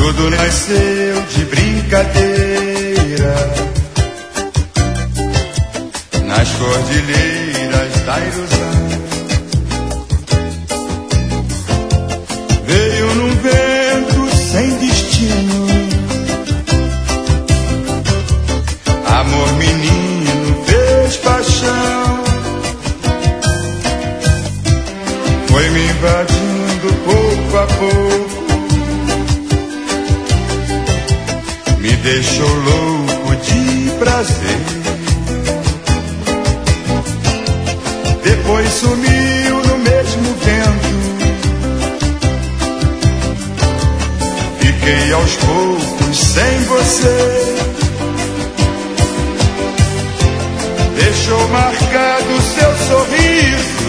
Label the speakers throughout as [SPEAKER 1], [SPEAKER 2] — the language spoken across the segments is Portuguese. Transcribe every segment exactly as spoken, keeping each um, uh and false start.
[SPEAKER 1] Tudo nasceu de brincadeira nas cordilheiras da ilusão. Veio num vento sem destino, amor menino fez paixão. Foi me invadindo pouco a pouco, me deixou louco de prazer. Depois sumiu no mesmo vento, fiquei aos poucos sem você. Deixou marcado seu sorriso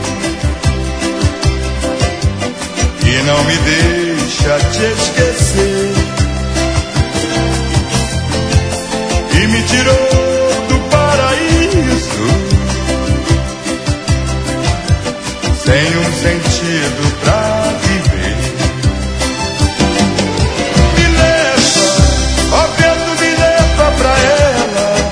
[SPEAKER 1] e não me deixa te esquecer. E me tirou do paraíso sem um sentido pra viver. Me leva, ó vento, me leva pra ela.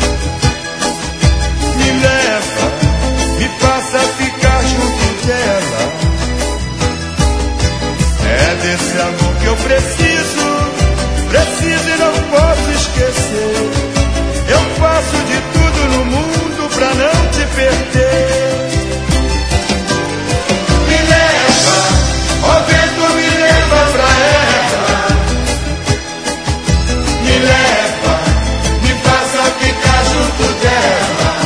[SPEAKER 1] Me leva, me faça ficar junto dela. É desse amor que eu preciso, preciso e não posso esquecer. Eu faço de tudo no mundo pra não te perder. Me leva, ó vento, me leva pra ela. Me leva, me faça ficar junto dela.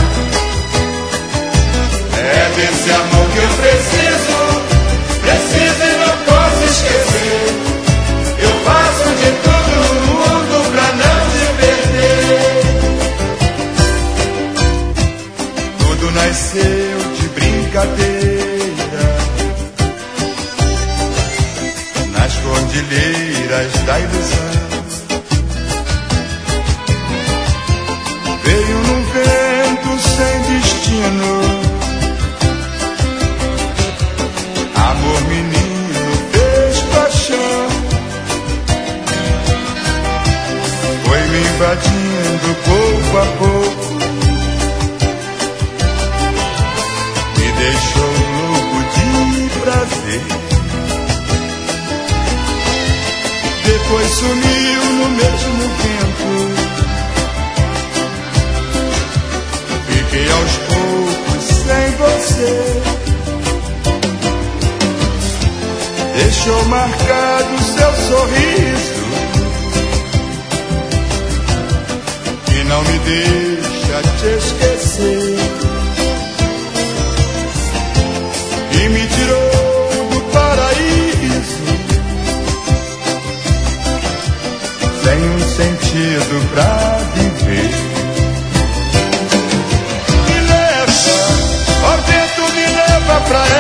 [SPEAKER 1] É desse amor que eu preciso, preciso e não posso esquecer. Eu faço de tudo no mundo pra não te perder. Tudo nasceu de brincadeira nas cordilheiras da ilusão. Veio num vento sem destino, amor menino fez paixão. Foi me invadindo pouco a pouco, me deixou louco de prazer. Depois sumiu no mesmo vento, fiquei aos poucos sem você. Deixou marcado seu sorriso e não me deixa te esquecer. E me tirou do paraíso sem um sentido pra viver. Me leva, ó vento, me leva pra ela.